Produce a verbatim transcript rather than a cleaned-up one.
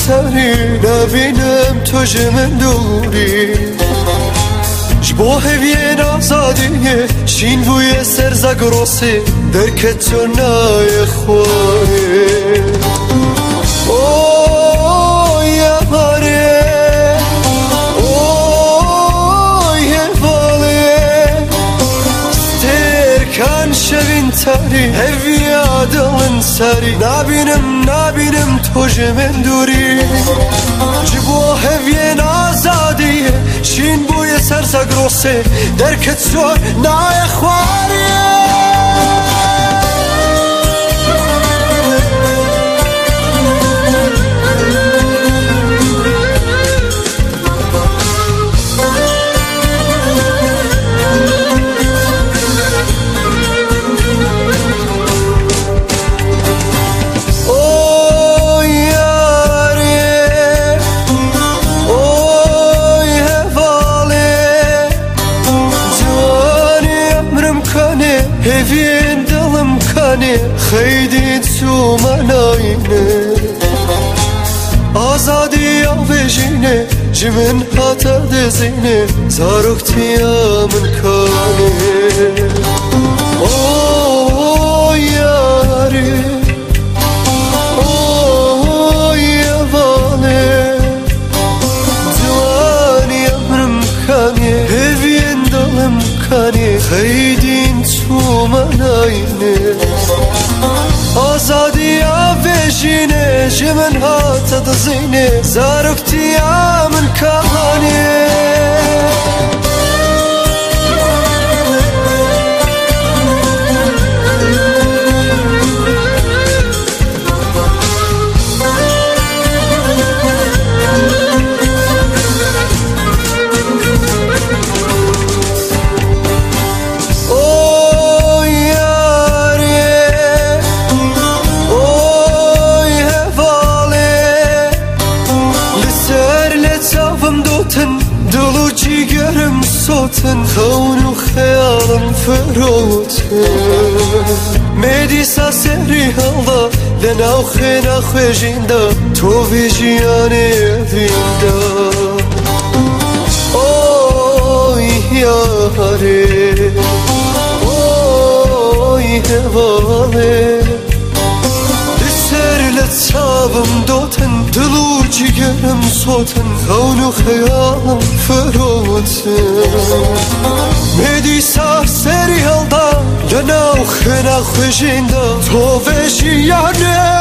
تری نبینم تو جمن دوری جبو هوین آزادیه شین بوی سرزگروسی درکت تو نای خواه اوه یاره اوه یواله سترکن شوین تری هویا دلن سری نبینم نبینم تو جمن دوری جبو هوین آزادیه شین بوی سرزگروسی درکت تو نای خواه هفين دلم كاني خيدي تو مناينه آزادي يا بجينه جمن هاتا دزينه زاروكتي من كاني اوه ياري اوه يا بالي دواني امرم كاني هفين دلم كاني خيدين تو مناينه آزادی یا بجینه جمن هات دزینه زارکتی یا من کانه دلو جیگرم صوتن خون و خیالم فروتن مدیسا سری حالا لناو خینا خوشیندا تو وی جیانه ویندا اوی یاره اوی هواله لتسابم دوتن دلو جيگرم صوتن خون و خیالم فروتن مدیسا سری حالا لناو خینا خوشیندا تو وی جیانه